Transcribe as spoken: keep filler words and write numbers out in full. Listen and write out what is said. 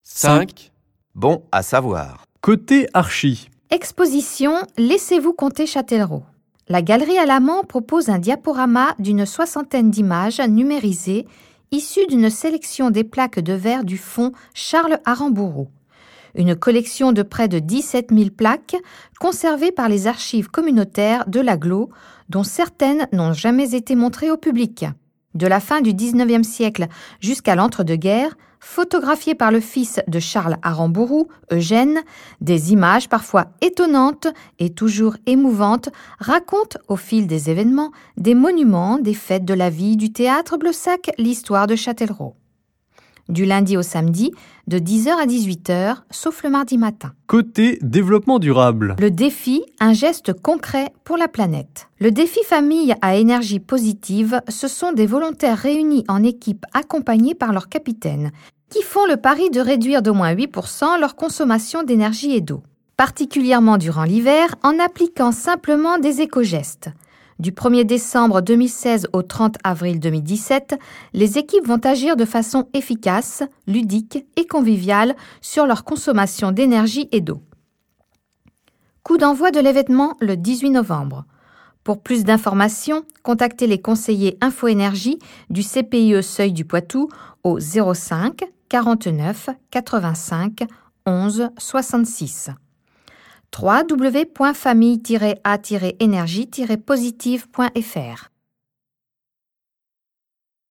cinq. Bon à savoir. Côté archi. Exposition Laissez-vous compter Châtellerault. La Galerie Alamand propose un diaporama d'une soixantaine d'images numérisées issues d'une sélection des plaques de verre du fonds Charles Aramburu. Une collection de près de dix-sept mille plaques conservées par les archives communautaires de l'agglo, dont certaines n'ont jamais été montrées au public. De la fin du dix-neuvième siècle jusqu'à l'entre-deux-guerres, photographiées par le fils de Charles Aramburu, Eugène, des images parfois étonnantes et toujours émouvantes racontent au fil des événements des monuments, des fêtes de la vie du théâtre Blossac, l'histoire de Châtellerault. Du lundi au samedi, de dix heures à dix-huit heures, sauf le mardi matin. Côté développement durable. Le défi, un geste concret pour la planète. Le défi famille à énergie positive, ce sont des volontaires réunis en équipe accompagnés par leur capitaine, qui font le pari de réduire d'au moins huit pour cent leur consommation d'énergie et d'eau, particulièrement durant l'hiver, en appliquant simplement des éco-gestes. Du premier décembre deux mille seize au trente avril deux mille dix-sept, les équipes vont agir de façon efficace, ludique et conviviale sur leur consommation d'énergie et d'eau. Coup d'envoi de l'événement le dix-huit novembre. Pour plus d'informations, contactez les conseillers Info-Énergie du C P I E Seuil du Poitou au zéro cinq quarante-neuf quatre-vingt-cinq onze soixante-six. w w w point famille tiret a tiret énergie tiret positive point f r